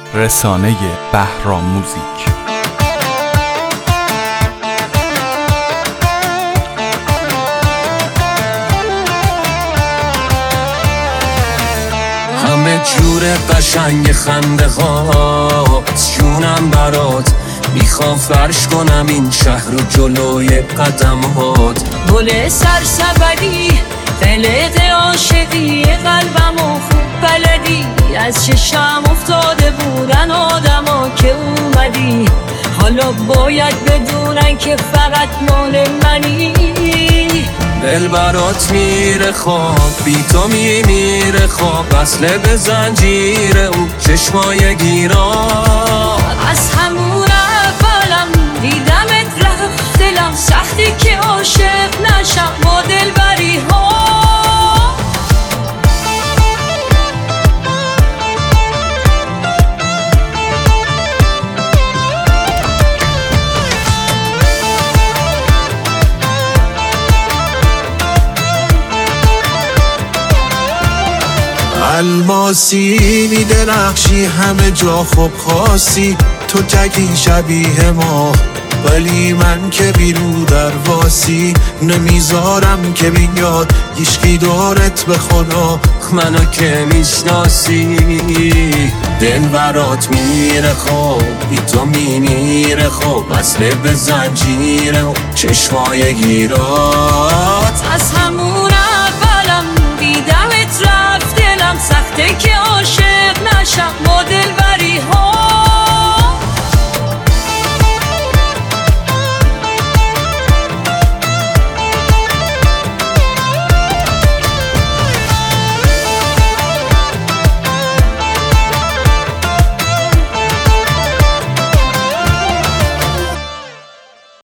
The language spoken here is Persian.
رسانه بهرام موزیک. همه جور قشنگ خنده ها جونم برات، میخوام فرش کنم این شهر و جلوی قدمات. گل سرسبدی قلق عاشقی قلبمو خوب بلدی، از چشم افتاده بودن آدما که اومدی، حالا باید بدونن که فقط مال منی. دل برات میره خواب، بی تو میمیره خواب، وصله به زنجیر اون چشمای گیران. از همون اولم دیدمت رفت دلم، سختی که عاشق نشم با دلبری ها. الماسی میدرخشی همه جا خوب خاصی، تو تکی شبیه ما ولی من که بیرو در واسی، نمیذارم که بیاد هیچکی دارت به خدا منو که میشناسی. دل برات میره خوب، بی تو میمیره خوب، وصله به زنجیر و چشمای گیرات. از همون اولم دیدمت رفت دلم، سخته که عاشق نشم با دل